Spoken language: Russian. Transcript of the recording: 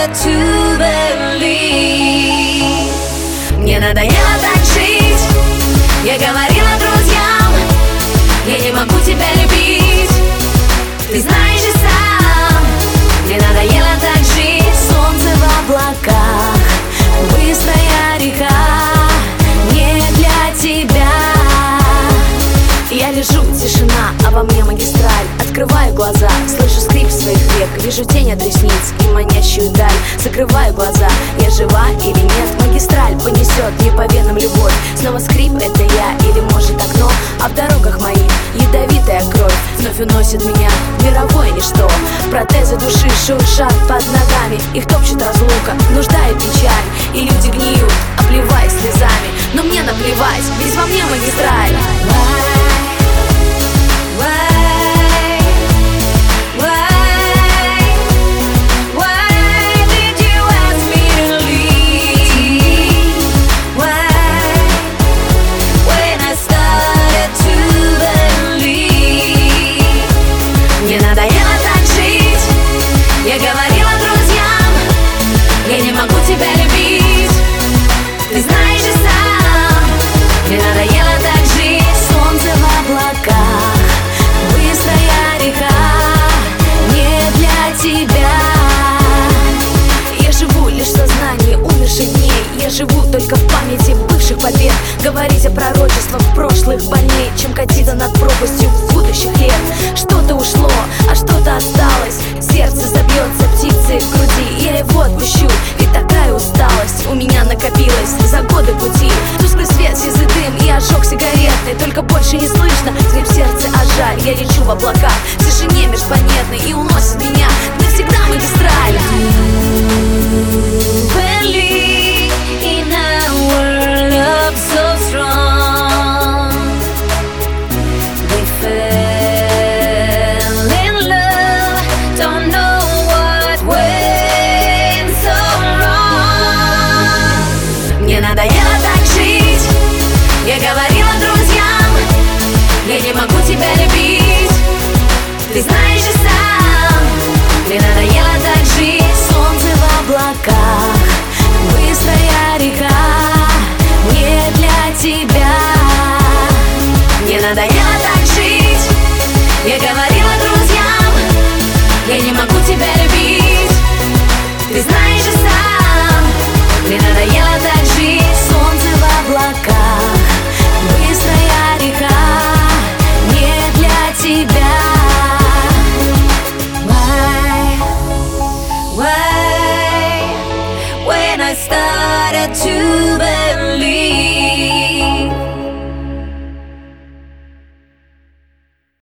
started to believe. Мне надоело так жить. Я говорила друзьям, я не могу тебя любить. Ты знаешь и сам. Мне надоело так жить. Солнце в облаках, быстрая река, не для тебя. Я лежу, тишина, а во мне магистраль. Открываю глаза, слышу скрип своих век. Вижу тень от ресниц и манящую даль. Закрываю глаза, я жива или нет. Магистраль понесет мне по венам любовь. Снова скрип, это я или может окно. А в дорогах моих ядовитая кровь вновь уносит меня в мировое ничто. Протезы души шуршат под ногами. Их топчет разлука, нужда и печаль. И люди гниют, обливаясь слезами. Но мне наплевать, ведь во мне магистраль. Мне надоело так жить. Я говорила друзьям, я не могу тебя любить. Ты знаешь и сам. Мне надоело так жить. Солнце в облаках, быстрая река, не для тебя. Я живу лишь в сознании умерших дней. Я живу только в памяти бывших побед. Говорить о пророчествах прошлых больней, чем катиться над пропастью будущих лет. Что-то ушло, а что-то осталось. Сердце забьется птицей в груди. Я его отпущу, ведь такая усталость у меня накопилась за годы пути. Тусклый свет, сизый дым и ожог сигаретный. Только больше не слышно скрип сердца, а жаль. Я лечу в облаках, в тишине межпланетной, и уносит меня навсегда магистраль. Believe in a world of so strong. We fell in love, don't know what went so wrong. Мне надоело так жить. Я говорила друзьям, я не могу тебя любить. Ты знаешь и сам. Мне надоело так жить. Солнце в облаках, быстрая река, не для тебя. Мне надоело так жить. Я говорила друзьям, я не могу тебя любить. Ты знаешь и сам. Мне надоело так жить. Солнце в облаках, быстрая река, не для тебя. Why, when I started to believe.